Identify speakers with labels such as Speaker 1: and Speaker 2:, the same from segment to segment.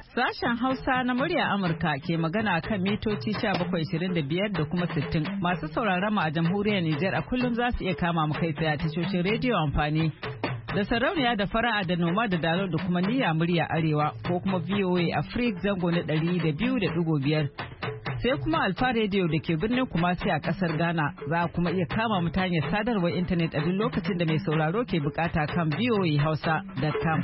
Speaker 1: Sashen Hausa na murya Amurka ke magana kan mitoci 1725 da kuma 60. Masu sauraron mu a jamhuriyar Nijar a kullum za su iya kama mu kai tsaye a tashoshin rediyo amfani da sarauniya da fara'a da noma da dalo da kuma niyya murya arewa ko kuma VOA Africa zango na 200.5. Sai kuma Alfa Radio da ke birnin Kumasi a kasar Ghana za a kuma iya kama mu ta hanyar sadarwar intanet a duk lokacin da mai sauraro ke bukata kan voahausa.com.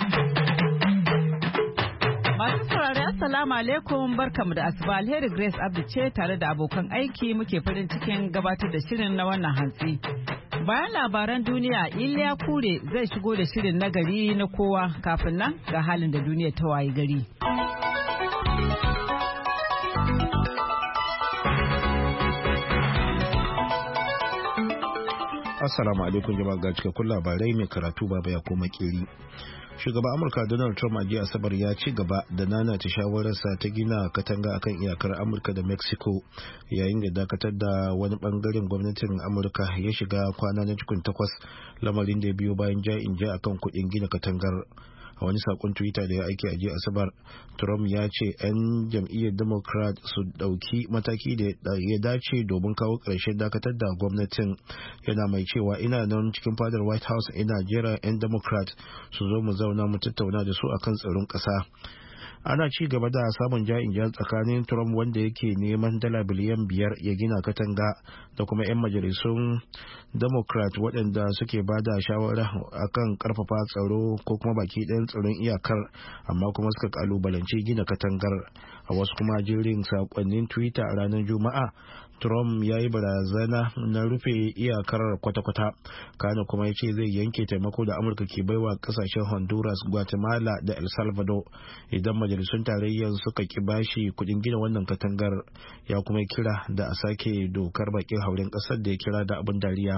Speaker 1: Masu saurari assalamu alaikum barkamu da asuba. Alheri Grace Abdu ce tare da abokan aiki muke farin cikin gabatar da shirin na wannan hantsi. Bayan labaran duniya, Iliya Kure zai shigo da shirin na gari na kowa kafin nan ga halin da duniya ta wayi gari.
Speaker 2: Assalamu alaikum jama'a, ga cikakkun labarai mai karatu baba ya koma kiri. Shugaban Amurka Donald Trump a jiya Asabar ya ci gaba da nanata shawararsa ta gina katanga akan iyakar Amurka da Mexico yayin da dakatar da wani bangaren gwamnatin Amurka ya shiga kwana na cikin 8, lamarin da ya biyo bayan ja'in ja akan kuɗin gina katangar. A wani sakon Twitter da ya aiki a jiya Asabar, Trump ya ce 'yan jam'iyyar Democrat su ɗauki mataki da ya dace domin kawo ƙarshen dakatar da gwamnatin, yana mai cewa ina nan cikin fadar White House ina jira 'yan Democrat su zo mu zauna mu tattauna da su akan tsaron ƙasa. Ana ci gaba da samun ja'in ja tsakanin Trump wanda yake neman dala biliyan 5 ya gina katanga da kuma 'yan majalisun Democrat waɗanda suke ba da shawara akan karfafa tsaro ko kuma baki ɗayan tsaron iyakar, amma kuma suka kalubalanci gina katangar. A wasu kuma jerin sakonnin Twitter a ranar Juma'a, Trump ya yi barazana na rufe iyakar kwata-kwata, kana kuma ya ce zai yanke taimako da Amurka ke baiwa kasashen Honduras, Guatemala da El Salvador idan majalisun tarayyar suka ki bashi kudin gina wannan katangar. Ya kuma kira da a sake dokar bakin hauren kasar da ya kira da abin dariya.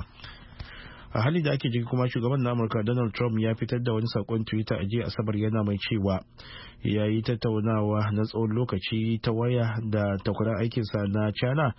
Speaker 2: A hali da ake jiki kuma shugaban na Amurka Donald Trump ya fitar da wani sakon Twitter a jiya Asabar yana mai cewa ya yi tattaunawa na tsawon lokaci ta waya da takwarar aikinsa na China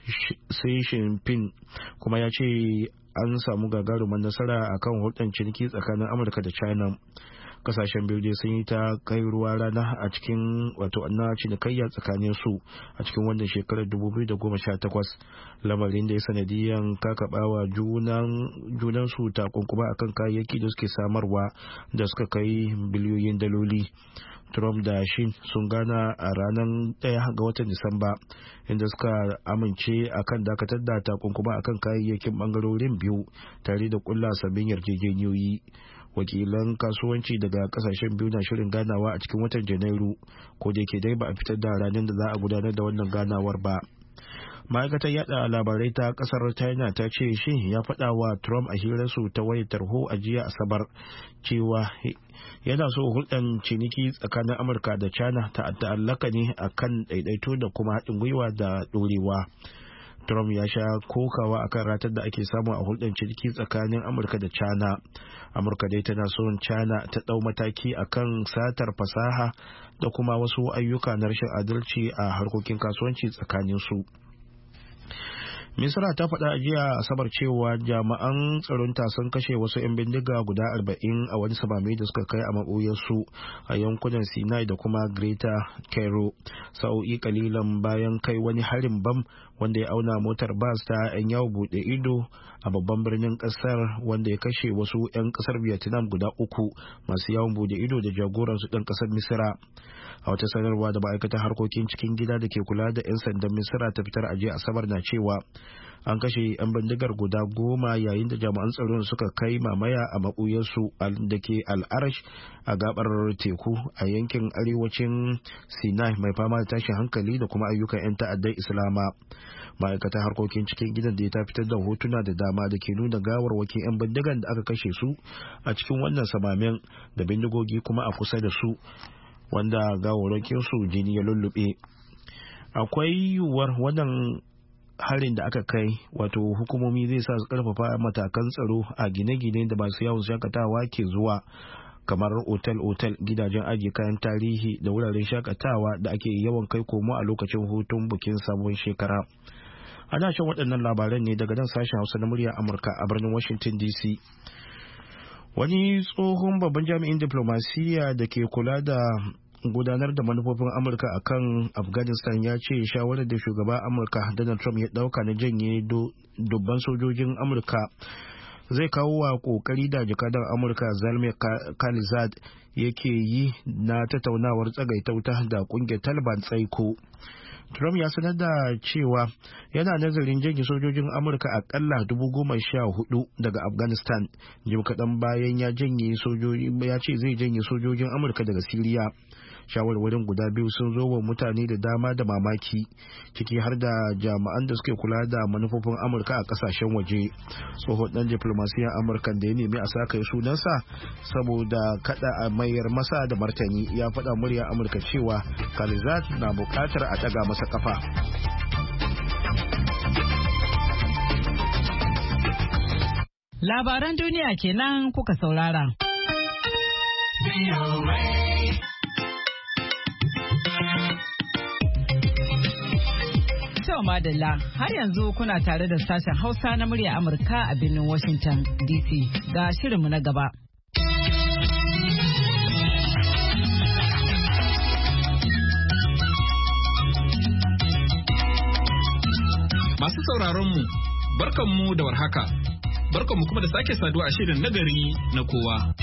Speaker 2: Xi Jinping, kuma ya ce an samu gagarumar nasara akan hulɗar ciniki tsakanin Amurka da China. Kasashen biyu dai sun yi ta kai ruwa rana a cikin na cinikayya tsakanin su a cikin wannan shekarar 2018, lamarin da ya sanadiyan kakabawa junan su takunkuma akan kayayyaki da suke samarwa da suka kai biliyoyin daloli. Trump da Xi sun gana a ranar 1 ga watan Disamba, inda suka amince akan dakatar da takunkuma akan kayayyakin bangarorin biyu tare da kulla sabbin yarjejeniyoyi. Wakilan kasuwanci daga kasashen biyu na shirin ganawa a cikin watan Janairu, ko da yake dai ba a fitar da ranar da za a gudanar da wannan ganawar ba. Ma'aikatar yada labarai ta kasar China ta ce shi ya faɗa wa Trump a hirarsu ta wayar tarho a jiya Asabar cewa yana so hulɗar ciniki tsakanin Amurka da China ta ta'allaka ne akan daidaito da kuma haɗin gwiwa da ɗorewa. Trump ya sha kokawa akan ratar da ake samu a hulɗar ciniki tsakanin Amurka da China. Amurka dai tana son China ta ɗau mataki akan satar fasaha da kuma wasu ayyuka na rashin adalci a harkokin kasuwanci tsakanin su. Misra ta faɗa a jiya Asabar cewa jami'an tsaronta sun kashe wasu 'yan bindiga guda 40 a wani samame da suka kai a maɓoyarsu a yankunan Sinai da kuma Greater Cairo, sa'o'i kalilan bayan kai wani harin bam wanda ya auna motar bas ta 'yan yawo buɗe ido a babban birnin ƙasar, wanda ya kashe wasu 'yan ƙasar Vietnam guda 3 masu yawon buɗe ido da jagoransu ɗan ƙasar Misra. A wata sanarwa da ma'aikatar harkokin cikin gida da ke kula da 'yan sandan Misra ta fitar a jiya Asabar na cewa an kashe 'yan bindigar guda 10 yayin da jami'an tsaron suka kai mamaya a maɓuyarsu da ke Al-Arash a gabar teku a yankin arewacin Sinai mai fama da tashin hankali da kuma ayyukan 'yan ta'addar Islama. Ma'aikatar harkokin cikin gidan da ta fitar da hotuna da dama da ke nuna gawarwakin 'yan bindigan da aka kashe su a cikin wannan samamen da bindigogi kuma a kusa da su, wanda gawarwakinsu jini ya lullube. Akwai yiwuwar wannan harin da aka kai hukumomi zai sa su karfafa matakan tsaro a gine-gine da masu yawon shakatawa ke zuwa, kamar otal-otal, gidajen ajiye kayan tarihi da wuraren shakatawa da ake yawan kai komo a lokacin hutun bikin sabon shekara. Ana shan waɗannan labaran ne daga nan sashen Hausa na murya Amurka a birnin Washington DC. Wani tsohon babban jami'in diplomasiya da ke kula da gudanar da manufofin Amurka akan Afghanistan ya ce shawarar da shugaban Amurka Donald Trump ya dauka na janye dubban sojojin Amurka zai kawo wa kokari da jakadan Amurka Zalmay Khalilzad yake yi na tattaunawar tsagaitauta da kungiyar Taliban tsaiko. Trump ya sanar da cewa yana nazarin janye sojojin Amurka akalla 14,000 daga Afghanistan jim kaɗan bayan ya ce zai janye sojojin Amurka daga Siriya. Shawarwarin guda biyu sun zo wa mutane da dama da mamaki, ciki har da jami'an da suke kula da manufofin Amurka a kasashen waje. Tsohon dan diplomasiyyar Amurka da ya nemi a saka sunansa saboda kada a mayar masa da martani ya faɗa murya Amurka cewa Khalilzad na buƙatar a ɗaga masa kafa.
Speaker 1: Labaran duniya kenan kuka saurara. Madalla har yanzu kuna tare da sashen Hausa na murya Amurka a birnin Washington DC. Ga shirinmu na gaba.
Speaker 3: Masu sauraronmu, barkanmu da warhaka. Barkanmu kuma da sake saduwa a shirin nagari na kowa.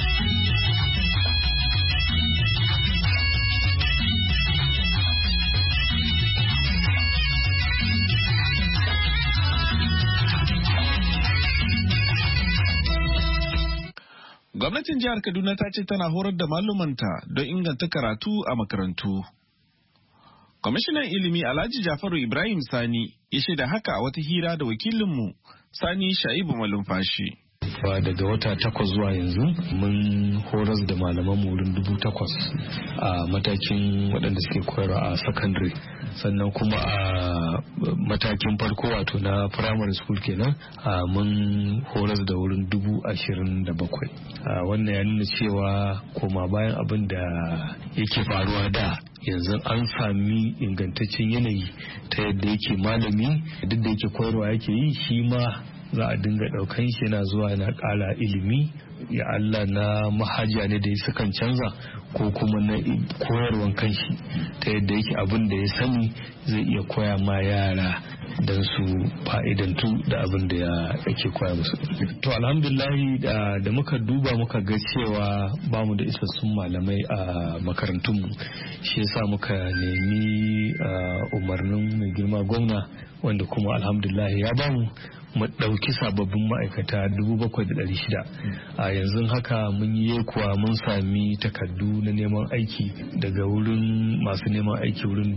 Speaker 3: Gwamnatin jihar Kaduna ta ce tana horar da malumanta don inganta karatu a makarantu. Kwamishinan ilimi Alhaji Jafaru Ibrahim Sani ya shaida haka a wata hira da wakilinmu Sani Shaibu Malumfashi.
Speaker 4: Daga wata 8 zuwa yanzu mun horas da malaman wurin 8,000 a matakin waɗanda suke koyarwa a secondary, sannan kuma a matakin farko wato na primary school kenan mun horas da wurin 27,000. Wannan ya nuna cewa koma bayan abin da yake faruwa da yanzu an sami ingantaccen yanayi ta yadda yake malami duk da yake koyarwa yake yi shi ma za a dinga daukan shi yana zuwa yana kara ilimi, ya Allah na mahaja ne da ya sukan canza ko kuma na koyarwan kanshi ta yadda yake abin da ya sani zai iya koya ma yara don su fa'idantu da abin da yake koya musu. To alhamdulahi da muka duba muka ga cewa bamu da isassun malamai a makarantunmu, shi yasa muka nemi umarnin mai girma gwamna wanda kuma alhamdulahi ya bamu mu ɗauki sababbin ma'aikata 7,600. A yanzu haka mun yi kuwa mun sami takardu na neman aiki daga wurin masu neman aiki wurin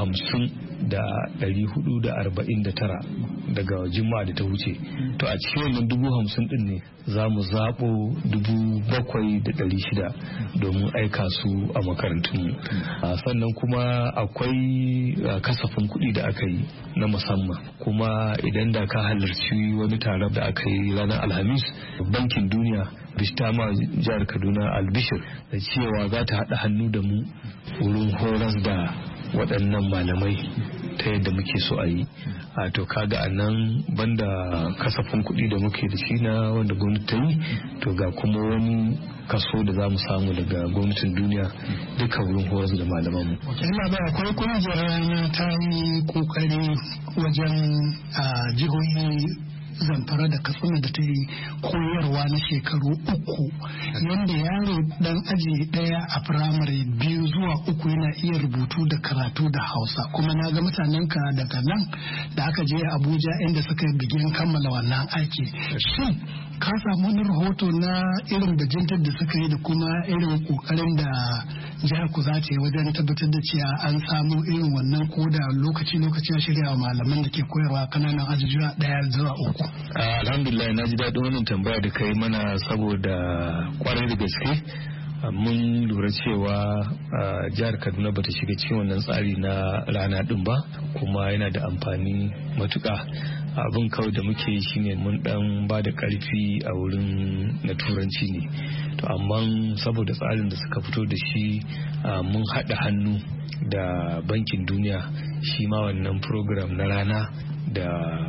Speaker 4: 50,449 daga juma'a da ta wuce. To a cikin wannan 50,000 din ne za mu zaɓo 7,600 domin aika su a makarantunmu. Sannan kuma akwai kasafin kuɗi da aka yi na musamman, kuma idan da ka halarci wani taron da aka yi ranar Alhamis, bankin duniya bista ma jihar Kaduna albishir da cewa za ta haɗa hannu da mu wurin horas da waɗannan malamai ta yadda muke so a yi. To kaga a nan banda kasafin kuɗi da muke da shi na wanda gwamnati ta yi, to ga kuma wani kaso da za mu samu daga gwamnatin duniya duka wurin horas da malamanmu.
Speaker 5: Ina ba akwai kungiyar rana ta yi kokari wajen jihohi Zamfara da Katsina da ta yi koyarwa na shekaru 3, yadda yaro dan aji 1 a firamare 2 zuwa 3 yana iya rubutu da karatu da Hausa. Kuma na ga mutanen ka daga nan da aka je Abuja inda suka yi bigin kammala wannan aiki. Shin ka samu wani rahoto na irin bajintar da suka yi da kuma irin kokarin da jihar ku za ta yi wajen tabbatar da cewa an samu irin wannan ko da lokaci a shirya wa malaman da ke koyarwa kananan ajujuwa 1 zuwa 3?
Speaker 4: Alhamdulillah, na ji daɗin wannan tambaya da kai mana saboda kwarai da gaske mun lura cewa jihar Kaduna bata shiga cikin wannan tsari na rana din ba, kuma yana da amfani matuƙa. Abin kawai da muke yi shine mun dan ba da karfi a wurin na turanci ne, to amma saboda tsarin da suka fito da shi mun haɗa hannu da bankin duniya, shi ma wannan program na rana da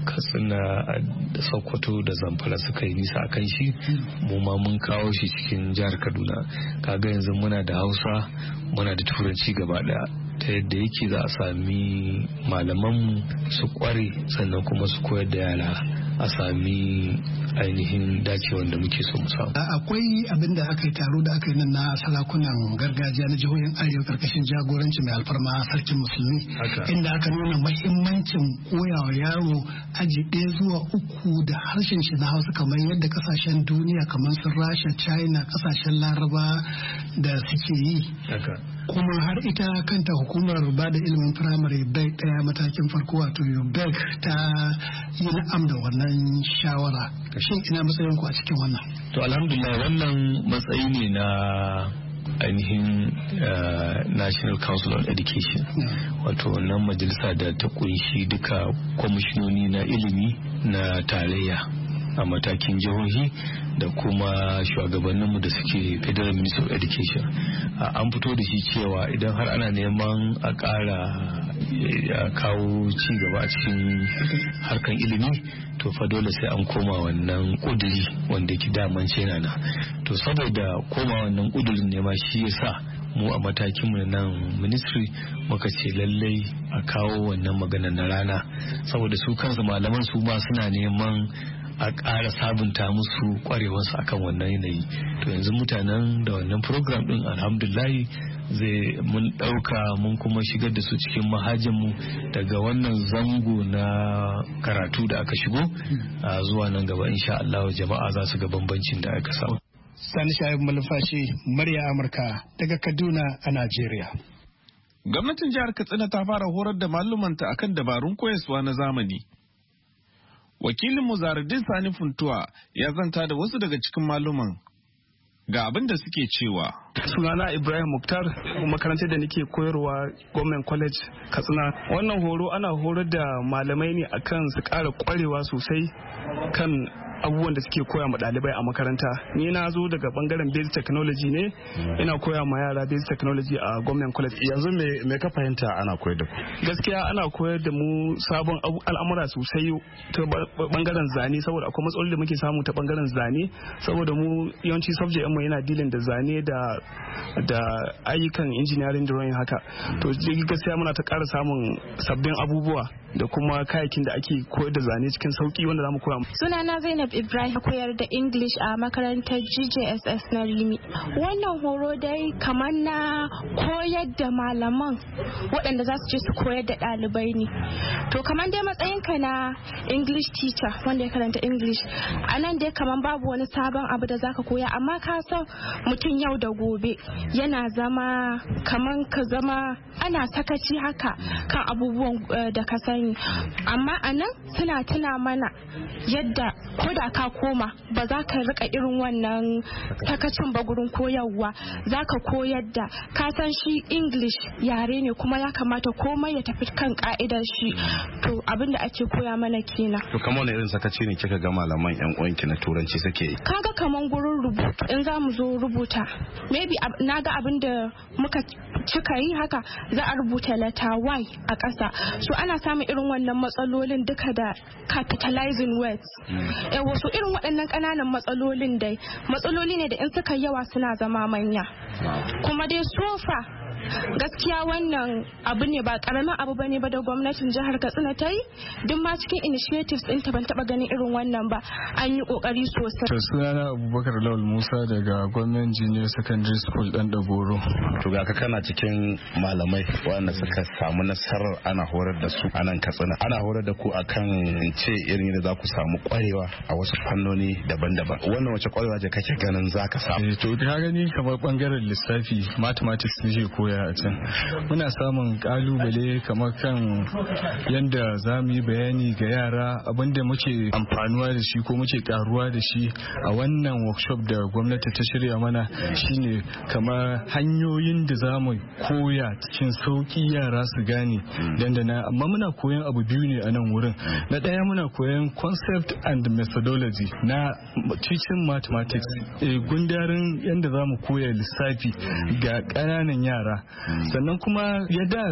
Speaker 4: Katsina da Sokoto da Zamfara suka yi nisa akan shi, mu ma mun kawo shi cikin jihar Kaduna. Kaga yanzu muna da Hausa, muna da Turanci gaba daya, ta yadda yake za a sami malamanmu su kware sannan kuma su koyar da yara a sami ainihin dacewan da muke so mu samu.
Speaker 5: Akwai abin da aka yi taro da aka yi nan na sarakunan gargajiya na jihohin Arewa karkashin jagoranci mai alfarma sarkin musulmi, inda aka nuna mahimmancin koyawa yaro aji 1 zuwa 3 da harshen shi na Hausa, kamar yadda kasashen duniya kamar su Rasha, China, kasashen Laraba da suke yi. Kuma har ita kanta hukumar ba da ilimin firamare bai daya matakin farko wato UBEC ta yi na'am da wannan shawara. Shin ina matsayin ku a cikin wannan?
Speaker 4: To alhamdulillah, wannan matsayi ne na ainihin National Council on Education, wato wannan majalisa da ta kunshi duka kwamishinoni na ilimi na tarayya a matakin jihohi da kuma shugabanninmu da suke Federal Ministry of Education. An fito da shi cewa idan har ana neman a ƙara kawo ci gaba a cikin harkan ilimi, to fa dole sai an koma wannan ƙuduri wanda ke daman yana na. To saboda koma wannan ƙudurin ne ma shi yasa mu a matakinmu na nan ministry muka ce lallai a kawo wannan magana na rana, saboda su kansu malaman su ma suna neman a ƙara sabunta musu ƙwarewarsu akan wannan yanayi. To yanzu mutanen da wannan program ɗin alhamdulahi zai mun ɗauka mun kuma shigar da su cikin mahajinmu daga wannan zango na karatu da aka shigo zuwa nan gaba insha Allah jama'a za su ga bambancin da aka samu.
Speaker 5: Sani Shaibu Malumfashi, murya Amurka daga Kaduna a Najeriya.
Speaker 3: Gwamnatin jihar Katsina ta fara horar da malumanta akan dabarun koyarwa na zamani. Wakilin Muzaruddin Sani Funtuwa ya zanta da wasu daga cikin maluman. Ga abin da suke cewa.
Speaker 6: Sunana Ibrahim Muktar, makarantar da nake koyarwa Government College Katsina. Wannan horo ana horar da malamai ne akan su ƙara ƙwarewa sosai kan abubuwan da suke koya ma ɗalibai a makaranta. Ni na zo daga bangaren basic technology ne, ina koya ma yara basic technology a Government College.
Speaker 7: Yanzu me ka fahimta ana koyar da ku?
Speaker 6: Gaskiya ana koyar da mu sabon al'amura sosai ta bangaren zane, saboda akwai matsaloli da muke samu ta bangaren zane, saboda mu yawanci subject mu yana dealing da zane da ayyukan engineering drawing haka. To gaskiya muna ta ƙara samun sabbin abubuwa da kuma kayayyakin da ake koyar da zane cikin sauki wanda zamu koya.
Speaker 8: Sunana Zainab Ibrahim, koyar da English a makarantar GJSS na Rimi. Wannan horo dai kamar na koyar da malaman waɗanda za su je su koyar da ɗalibai ne. To kamar dai matsayinka na English teacher wanda ya karanta English, a nan dai kamar babu wani sabon abu da zaka koya, amma ka san mutum yau da gobe yana zama kamar ka zama ana sakaci haka kan abubuwan da ka sani, amma a nan suna tuna mana yadda ko da ka koma ba za ka rika irin wannan takacin ba gurin koyarwa, za ka koyar da ka san shi English yare ne kuma ya kamata komai ya tafi kan ka'idar shi. To abin da ake koya mana kenan.
Speaker 7: To kamar wani irin sakaci ne kika ga malaman yan uwanki na turanci suke yi?
Speaker 8: Kaga kaman gurin rubutu, in za mu zo rubuta maybe na ga abin da muka cika yi haka, za a rubuta letter Y a ƙasa, so ana samun irin wannan matsalolin duka da capitalizing words. Wasu irin waɗannan ƙananan matsalolin dai matsaloli ne da in suka yawa suna zama manya. Kuma dai sofa gaskiya wannan abu ne ba karamin abu bane ba da gwamnatin jihar Katsina ta yi, duk ma cikin initiatives din ta ban taba ganin irin wannan ba, an yi kokari sosai.
Speaker 9: To sunana Abubakar Lawal Musa daga Government Junior Secondary School dan Dagoro.
Speaker 7: To ga ka kana cikin malamai wanda suka samu nasarar ana horar da su a nan Katsina. Ana horar da ku akan ce irin yadda za ku samu kwarewa a wasu fannoni daban-daban. Wannan wace kwarewa ce kake ganin za ka samu?
Speaker 9: To ka gani kamar bangaren lissafi mathematics ne koya a can, muna samun kalubale kamar kan yadda za mu yi bayani ga yara abinda muke amfanuwa da shi ko muke karuwa da shi a wannan workshop da gwamnati ta shirya mana shine kamar hanyoyin da za mu koya cikin sauki yara su gane dandana. Amma muna koyan abu biyu ne a nan wurin. Na ɗaya muna koyan concept and methodology na teaching mathematics, gundarin yadda za mu koya lissafi ga ƙananan yara
Speaker 4: yara sannan kuma yadda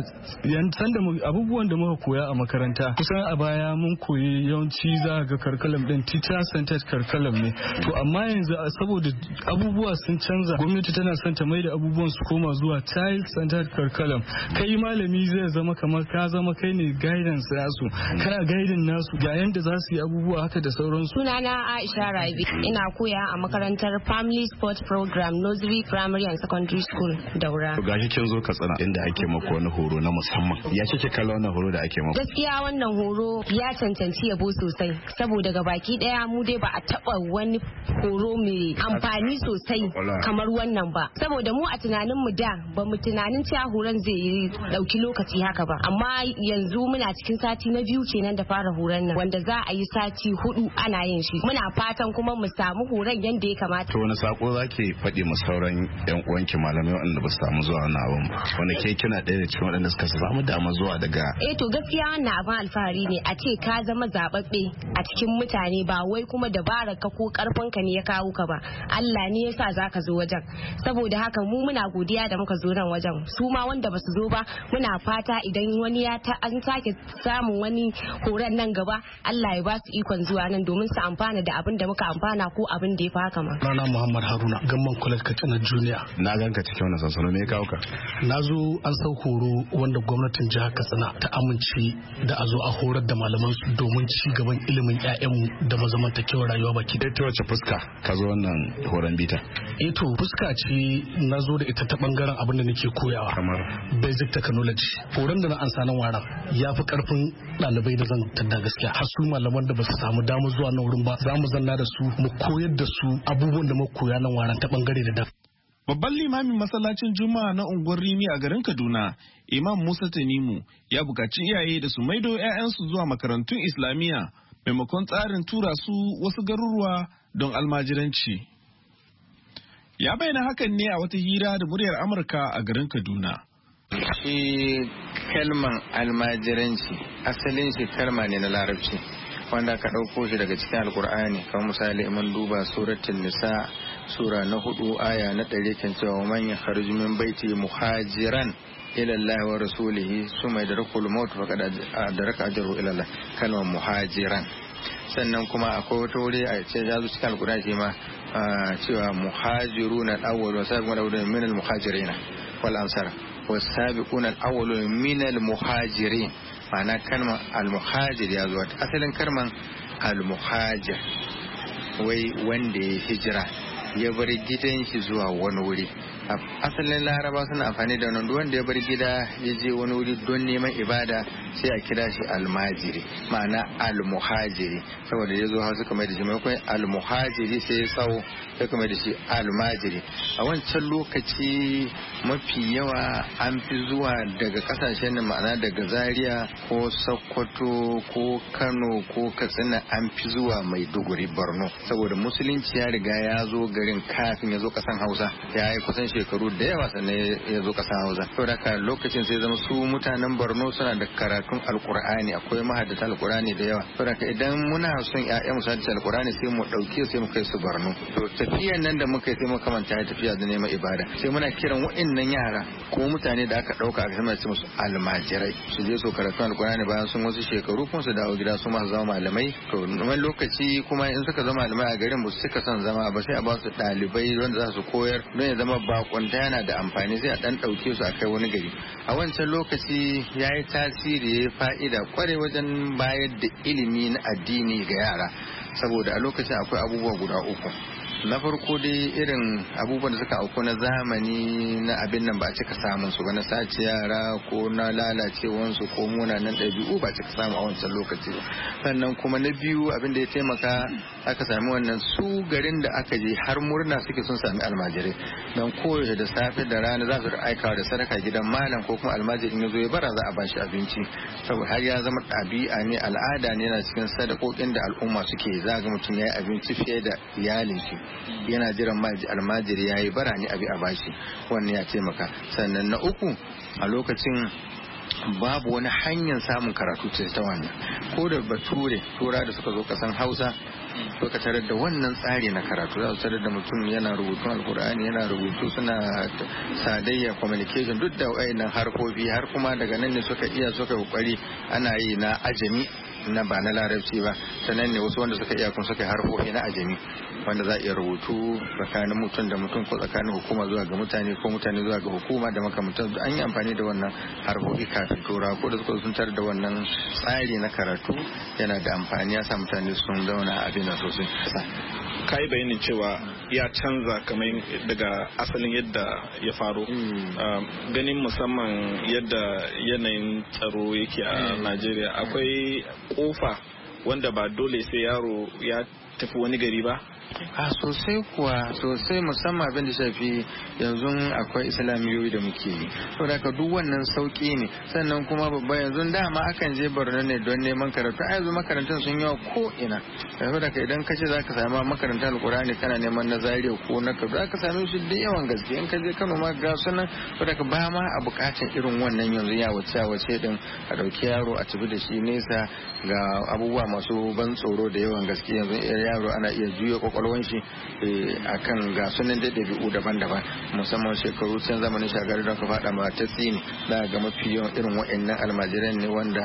Speaker 4: abubuwan da muka koya a makaranta kusan a baya mun koyi yawanci za ga curriculum din teacher centered curriculum ne to amma yanzu saboda abubuwa sun canza gwamnati tana son ta mai da abubuwan su koma zuwa child centered curriculum kai malami zai zama kamar ka zama kai ne guidance nasu kana guiding nasu ga yanda za su yi abubuwa haka da sauransu.
Speaker 10: Sunana Aisha Rabi ina koya a makarantar Family Sport Program Nursery Primary and Secondary School Daura.
Speaker 7: Gashi kin zo Katsina inda ake maka wani horo na musamman. Ya kike kallon wannan horo da ake maka?
Speaker 10: Gaskiya wannan horo ya cancanci yabo sosai saboda ga baki daya mu dai ba a taba wani horo mai amfani sosai kamar wannan ba. Saboda mu a tunanin mu da ba mu tunanin cewa horon zai yi dauki lokaci haka ba. Amma yanzu muna cikin sati na biyu kenan da fara horon nan wanda za a yi sati 4 ana yin shi. Muna fatan kuma mu samu horon yanda ya kamata.
Speaker 7: To wani sako zaki faɗi mu sauran yan uwanki malamai wanda ba su samu zuwa wannan abun ba. Wanda ke kina ɗaya da cikin waɗanda suka samu dama zuwa daga.
Speaker 10: To gaskiya wannan abin alfahari ne a ce ka zama zababbe a cikin mutane ba wai kuma dabarar ka ko karfin ka ne ya kawo ka ba. Allah ne yasa zaka zo wajen. Saboda haka mu muna godiya da muka zo nan wajen. Su ma wanda basu zo ba muna fata idan wani an sake samun wani horon nan gaba Allah ya ba su ikon zuwa nan domin su amfana da abin da muka amfana ko abin da ya fi haka ma.
Speaker 5: Rana Muhammad Haruna gamman kulat Katsina Junior.
Speaker 7: Na ganka cikin wannan sansano me ya kawo ka?
Speaker 5: Na zo an sau horo wanda gwamnatin jihar Katsina ta amince da a zo a horar da malaman su domin ci gaban ilimin ƴaƴanmu da mazamantakewar rayuwa baki.
Speaker 7: Ta wace fuska ka zo wannan horon bita?
Speaker 5: To fuska ce na zo da ita ta bangaren abin da nake koyawa.
Speaker 7: Kamar
Speaker 5: basic technology. Horon da na ansa nan waran ya fi karfin ɗalibai da zan tada gaskiya. Har su malaman da ba su samu damar zuwa nan wurin ba za mu zanna da su mu koyar da su abubuwan da mu koya nan waran ta bangare da dama.
Speaker 3: Babban limamin masallacin Juma'a na unguwar Rimi a garin Kaduna, Imam Musa Tanimu, ya buƙaci iyaye da su maido 'ya'yansu zuwa makarantun Islamiyya maimakon tsarin tura su wasu garuruwa don almajiranci. Ya bayyana hakan ne a wata hira da muryar Amurka a garin Kaduna.
Speaker 11: Shi kalman almajiranci asalin shi kalma ne na larabci wanda aka ɗauko shi daga cikin alkur'ani kan misali mun duba suratul nisa sura na 4 aya na 100 kan cewa man yakhruju min baiti muhajiran ila Allah wa rasulihi summa yadrakul maut faqad adraka ajru ila Allah kalmar muhajiran. Sannan kuma akwai wata wuri a ce ya zo cikin alkur'ani shi ma cewa muhajiruna al-awwal wa sabiquna al-awwalun min al-muhajirin wal ansar والسابقون الأولون من المهاجرين معنى كلمة المهاجر يا زوات أصلا كلمة المهاجر وي وندي هجرة يبري gidan shi zuwa wani wuri. Asalin laraba suna amfani da wannan wanda ya bar gida ya je wani wuri don neman ibada sai a kira shi almajiri ma'ana almuhajiri saboda ya zo hausa kamar da shi maimakon almuhajiri sai ya tsawo sai kamar da shi almajiri. A wancan lokaci mafi yawa an fi zuwa daga kasashen da ma'ana daga Zaria ko Sokoto ko Kano ko Katsina an fi zuwa Maiduguri Borno saboda musulunci ya riga ya zo garin kafin ya zo kasan Hausa ya yi kusan shekaru da yawa sannan ya zo kasan Hausa. Saboda haka lokacin sai zama su mutanen Borno suna da karatun Alkur'ani akwai mahaddata Alkur'ani da yawa. Saboda haka idan muna son ƴaƴan su haddace Alkur'ani sai mu dauke sai mu kai su Borno. To tafiyan nan da muka yi sai muka manta tafiya da neman ibada. Sai muna kiran waɗannan yara ko mutane da aka dauka a sama su musu almajirai su je su karatu Alkur'ani bayan sun wasu shekaru kuma su dawo gida su ma zama malamai. To wani lokaci kuma in suka zama malamai a garin ba su suka son zama ba sai a ba su ɗalibai wanda za su koyar don ya zama bakonta yana da amfani sai a dan ɗauke su a kai wani gari. A wancan lokaci ya yi tasiri ya yi fa'ida kware wajen bayar da ilimi na addini ga yara saboda a lokacin akwai abubuwa guda uku. Na farko dai irin abubuwan da suka auku na zamani na abin nan ba a cika samun su ba na sace yara ko na lalacewansu ko munanan ɗabi'u ba a cika samu a wancan lokaci ba. Sannan kuma na biyu abin da ya taimaka aka sami wannan su garin da aka je har murna suke sun sami almajirai don koyaushe da safe da rana za su aikawa da sadaka gidan malam ko kuma almajirin ya zo ya bara za a bashi abinci saboda har ya zama ɗabi'a ne al'ada ne yana cikin sadakokin da al'umma suke za ga mutum ya yi abinci fiye da iyalin shi yana jiran almajiri ya yi bara ne abi a bashi wannan ya taimaka. Sannan na uku a lokacin babu wani hanyar samun karatu ce ta wannan ko da bature tura da suka zo kasan Hausa to ka tarar da wannan tsari na karatu za su tarar da mutum yana rubutun alkur'ani yana rubutu suna sadayya communication duk da wayannan harfofi har kuma daga nan ne suka kokari ana yi na ajami na ba na larabci ba sannan ne wasu wanda suka iya kun suka harfofi na ajami wanda za a iya rubutu tsakanin mutum da mutum ko tsakanin hukuma zuwa ga mutane ko mutane zuwa ga hukuma da makamantan an yi amfani da wannan harfofi kafin tura ko da suka sun tar da wannan tsari na karatu yana da amfani ya sa mutane sun zauna abin sosai.
Speaker 3: Ka yi bayanin cewa ya canza kamar daga asalin yadda ya faru ganin musamman yadda yanayin tsaro yake a Najeriya akwai kofa wanda ba dole sai yaro ya tafi wani gari ba.
Speaker 11: Sosai kuwa sosai musamman abin da shafi yanzu akwai islamiyoyi da muke yi saboda ka duk wannan sauki ne sannan kuma babba yanzu dama akan je Borno ne don neman karatu a yanzu makarantun sun yawa ko ina saboda ka idan ka ce zaka samu makarantar alkurani kana neman na Zaria ko na Kaduna zaka same shi da yawan gaske in ka je Kano ma ga sunan saboda ka ba ma a bukatar irin wannan yanzu ya wace din a dauki yaro a tafi da shi nesa ga abubuwa masu ban tsoro da yawan gaske yanzu yaro ana iya juya kwakwalwan shi akan ga sunan da ɗabi'u daban-daban musamman shekaru can zamanin shagari don ka faɗa ma ta tsini da ga mafi yawan irin wa'annan almajiran ne wanda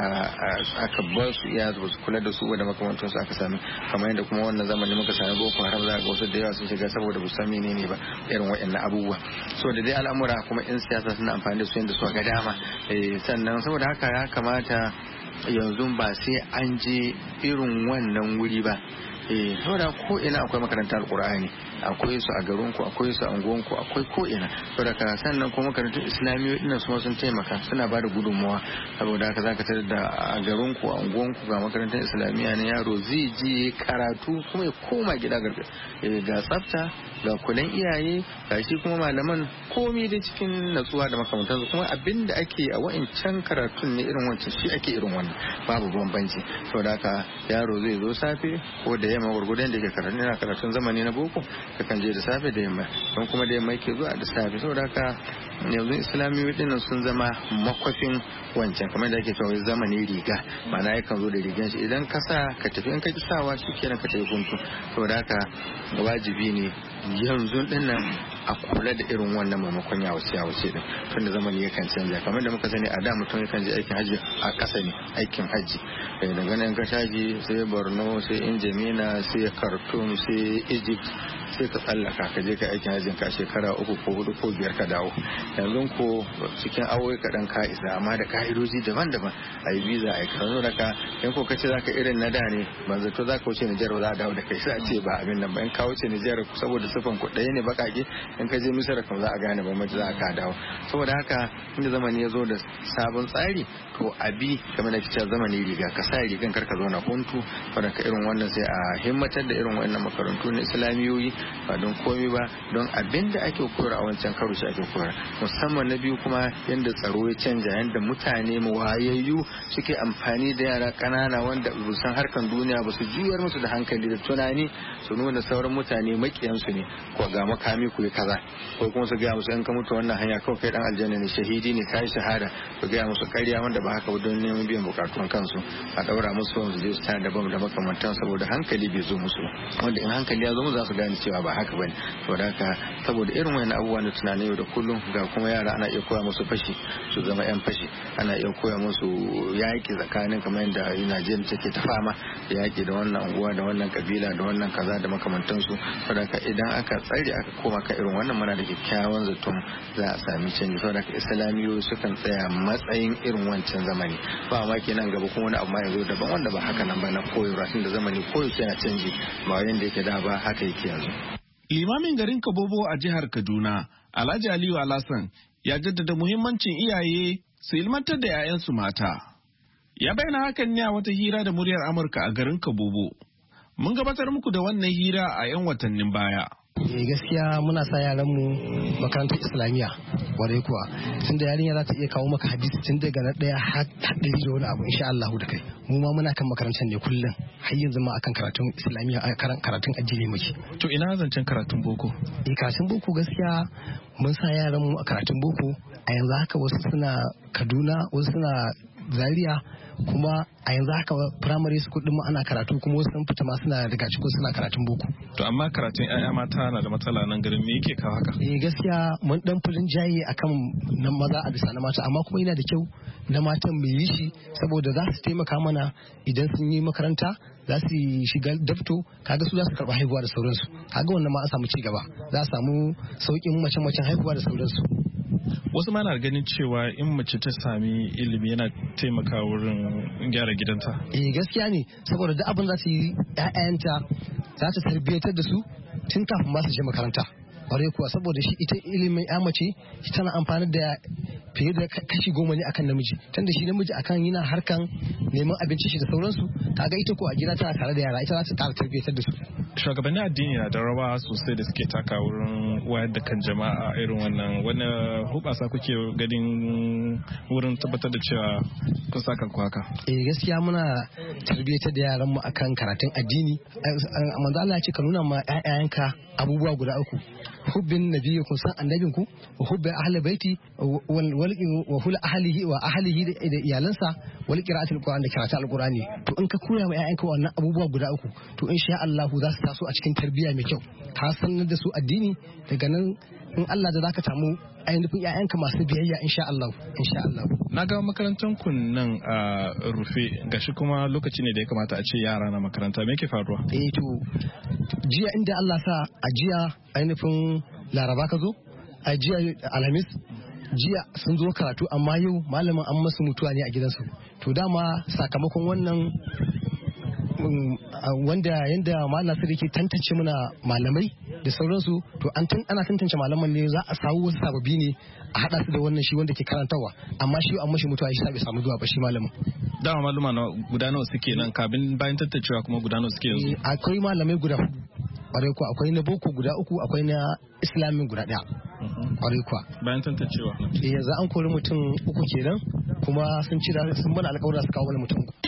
Speaker 11: aka ba su iya su kula da su da makamantan su aka sami kamar yadda kuma wannan zamanin muka sami boko haram za ga wasu da yawa sun shiga saboda ba san menene ba irin wa'annan abubuwa so da dai al'amura kuma in siyasa suna amfani da su yadda su ga dama sannan saboda haka ya kamata yanzu ba sai an je irin wannan wuri ba saboda ko ina akwai makarantar alkur'ani akwai su a garinku akwai su a unguwanku akwai ko ina saboda ka sannan kuma makarantun islamiyoyi dinnan su sun taimaka suna ba da gudunmawa saboda haka zaka tarar da a garinku a unguwanku ga makarantar islamiyya ne yaro zai je karatu kuma ya koma gida ga tsafta ga kulan iyaye ga shi kuma malaman komi da cikin natsuwa da makamantansu kuma abinda ake a wa'incan karatun ne irin wancan shi ake irin wannan babu bambanci saboda haka yaro zai zo safe ko da yamma gurgudan da ke karatun zamani na boko kakan je da safe da yamma don kuma da yamma yake zuwa da safe saboda haka yanzu islamiyoyi dinnan sun zama makwafin wancan kamar da ake cewa zamani riga ma'ana yakan zo da rigan shi idan ka sa ka tafi in ka ki sawa shi kenan ka tafi guntu saboda haka wajibi ne yanzu dinnan a kula da irin wannan maimakon yawace din tunda zamani yakan canja kamar da muka sani a da mutum yakan je aikin hajji a ƙasa ne aikin hajji daga nan ka taji sai Borno sai Injamina sai Khartoum sai Egypt sai ka tsallaka ka je ka aikin hajjin ka shekara 3 ko 4 ko 5 ka dawo yanzu ko cikin awoyi kaɗan ka isa amma da ka'idoji daban-daban a yi visa a yi kano da ka in ko kace zaka irin na da ne ban zato zaka wuce Nijar ba za a dawo da kai sai a ce ba abin nan ba in ka wuce Nijar saboda sifan ku ɗaya ne bakake in ka je Misira kam za a gane ba mace za ka dawo saboda haka inda zamani ya zo da sabon tsari to abi kamar da kice zamani riga ka sa rigan karka zo na huntu wanda ka irin wannan sai a himmatar da irin wannan makarantu na islamiyoyi ba don komai ba don abin da ake koyar a wancan karo shi ake koyar musamman na biyu kuma yadda tsaro ya canja yadda mutane wayayyu suke amfani da yara ƙanana wanda ba san harkan duniya ba su juyar musu da hankali da tunani su nuna sauran mutane makiyansu ne ko ga makami ku yi kaza ko kuma su gaya musu in ka mutu wannan hanya kawai kai dan aljanna ne shahidi ne kai shahada su gaya musu ƙarya wanda ba haka ba don neman biyan bukatun kansu a daura musu su je su tare da bam da makamantan saboda hankali bai zo musu wanda in hankali ya zo musu za su gane cewa ba haka bane saboda haka saboda irin wayannan abubuwa na tunani yau da kullum ga kuma yara ana iya koya musu fashi su zama yan fashi ana iya koya musu yaƙi tsakanin kamar yadda Najeriya take ta fama yaƙi da wannan unguwa da wannan kabila da wannan kaza da makamantansu saboda haka idan aka tsare aka koma ka irin wannan muna da kyakkyawan zaton za a sami canji saboda haka islamiyoyi sukan tsaya matsayin irin wancan zamani ba ma kenan gaba kuma wani abu ma ya zo daban wanda ba haka nan ba na koyarwa tun da zamani koyaushe yana canji ba yanda yake da ba haka yake yanzu.
Speaker 3: Limamin garin Kabobo a jihar Kaduna, Alhaji Aliyu Alhassan, ya jaddada muhimmancin iyaye su ilmantar da 'ya'yansu mata. Ya bayyana hakan ne a wata hira da muryar Amurka a garin Kabobo. Mun gabatar muku da wannan hira a 'yan watannin baya.
Speaker 12: Gaskiya muna sa yaranmu makarantar islamiyya kwarai kuwa tun da yarinya za ta iya kawo maka hadisi tun daga na ɗaya har ɗari da wani abu insha Allah da kai mu ma muna kan makarantar ne kullum har yanzu ma akan karatun islamiyya karatun addini muke.
Speaker 3: To ina zancen karatun boko?
Speaker 12: Karatun boko gaskiya mun sa yaranmu a karatun boko a yanzu haka wasu suna Kaduna wasu suna Zaria kuma a yanzu haka primary school din mu ana karatu kuma wasu sun fita ma suna daga cikin suna karatun boko.
Speaker 3: To amma karatun ƴaƴa mata na da matsala nan garin, me yake kawo haka?
Speaker 12: Gaskiya mun dan fulin jaye akan nan maza a bisa na mata, amma kuma yana da kyau na matan mu yi shi saboda za su taimaka mana idan sun yi makaranta za su shiga dafto, kaga su za su karɓa haihuwa da sauransu. Kaga wannan ma an samu ci gaba, za a samu sauƙin macen haihuwa da sauransu.
Speaker 3: Wasu ma na ganin cewa in mace ta sami ilimi yana taimaka wurin gyara gidanta.
Speaker 12: Gaskiya ne, saboda duk abin za su yi ƴaƴanta za ta tarbiyyatar da su tun kafin ma su je makaranta. Ƙwarai kuwa, saboda shi ita ilimin ƴa mace tana amfani da fiye da kashi 10 ne akan namiji, tunda shi namiji akan yana harkan neman abinci shi da sauransu, kaga ita ko a gida tana tare da yara, ita za ta ƙara tarbiyyatar da su.
Speaker 3: Shugabannin addini na da rawa sosai da suke taka wurin wayar da kan jama'a irin wannan, wani hubasa kuke ganin wurin tabbatar da cewa kun sa kanku haka?
Speaker 12: Gaskiya muna tarbiyyatar da yaran mu akan karatun addini. Manzo Allah ya ce ka nuna ma ƴaƴayanka abubuwa guda 3: hubbin nabiyyi, kun san annabinku, wa hubbin ahli baiti, wa hul ahlihi wa ahlihi da iyalansa, wal qira'atul qur'an, da karatun alqur'ani. To in ka koya ma ƴaƴanka wannan abubuwa guda 3, to insha Allah za su taso a cikin tarbiyya mai kyau. Ka sanar da su addini, daga nan in Allah da zaka samu ainihin ƴaƴanka masu biyayya insha Allah.
Speaker 3: Na ga makarantar ku nan a rufe, gashi kuma lokaci ne da ya kamata a ce yara na makaranta, me yake faruwa?
Speaker 12: To jiya inda Allah sa a jiya ainihin Laraba ka zo, a jiya Alhamis, jiya sun zo karatu, amma yau malamin an masu mutuwa ne a gidansu. To dama sakamakon wannan wanda yanda malam Nasiru ke tantance mana malamai da sauransu, to ana tantance malaman ne, za a samu wasu sababbi ne a hada su da wannan shi wanda ke karantarwa, amma shi an mashi mutuwa shi bai samu zuwa ba shi malamin.
Speaker 3: Dama maluma guda nawa suke nan, kabin bayan tantancewa kuma guda nawa suke yanzu?
Speaker 12: Akwai malamai guda 4. Kwarai kuwa, akwai na boko guda 3, akwai na islamin guda 1. Kwarai kuwa.
Speaker 3: Bayan tantancewa?
Speaker 12: Yanzu an kori mutum 3 kenan, kuma sun mana alƙawarin su kawo mana mutum 3.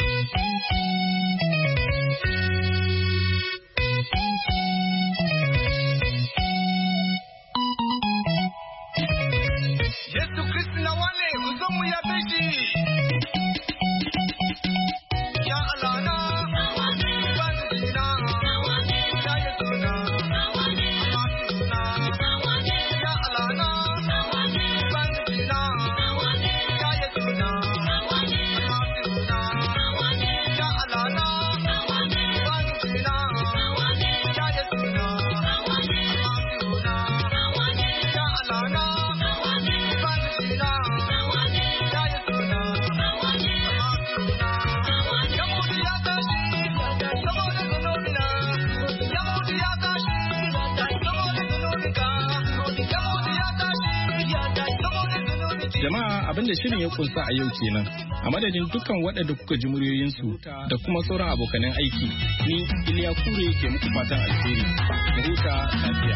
Speaker 13: Yesu Kristi na wale uzomu ya beji. Ya alana, bandina, ya yesuna, matuna. Ya alana, bandina, ya yesuna, matuna. Ya alana, bandina, ya yesuna, matuna. Ya alana.
Speaker 3: Jama'a, abinda shirin ya kunsa a yau kenan. A madadin dukkan waɗanda kuka ji muryoyinsu da kuma sauran abokanan aiki, ni Iliya Kure ke muku fatan alheri. Mu huta lafiya.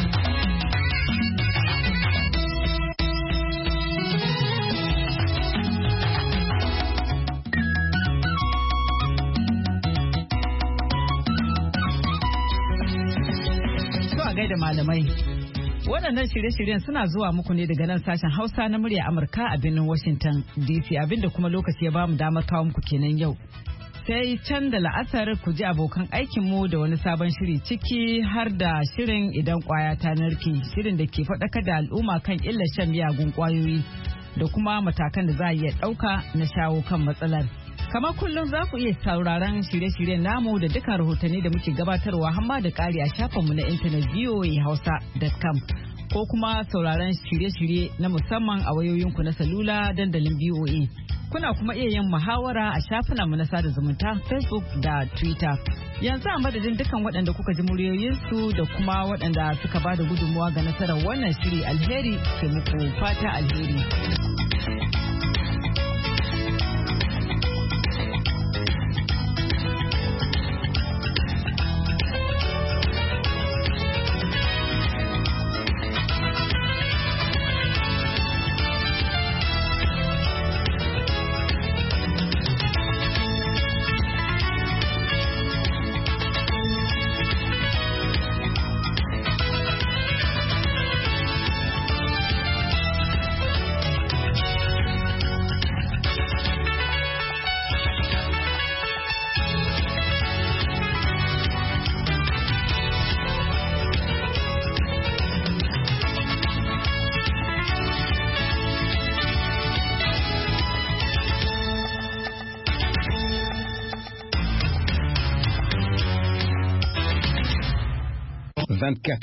Speaker 1: Gaida malamai. Waɗannan shirye-shiryen suna zuwa muku ne daga nan sashen Hausa na murya Amurka a birnin Washington DC, abinda kuma lokaci ya bamu damar kawo muku kenan yau. Sai can da la'asar ku ji abokan aikinmu da wani sabon shiri, ciki har da shirin idan kwaya ta narke, shirin da ke faɗakar da al'umma kan illar shan miyagun kwayoyi da kuma matakan da za a iya ɗauka na shawo kan matsalar. Kamar kullum za ku iya sauraron shirye-shiryen namu da dukkan rahotanni da muke gabatarwa hamma da ƙari a shafinmu na intanet voahausa.com, ko kuma sauraron shirye-shirye na musamman a wayoyinku na salula dandalin VOA. Kuna kuma iya yin muhawara a shafinanmu na sada zumunta Facebook da Twitter. Yanzu a madadin dukkan waɗanda kuka ji muryoyinsu da kuma waɗanda suka ba da gudunmuwa ga nasarar wannan shiri, alheri ke muku fata alheri.
Speaker 14: 24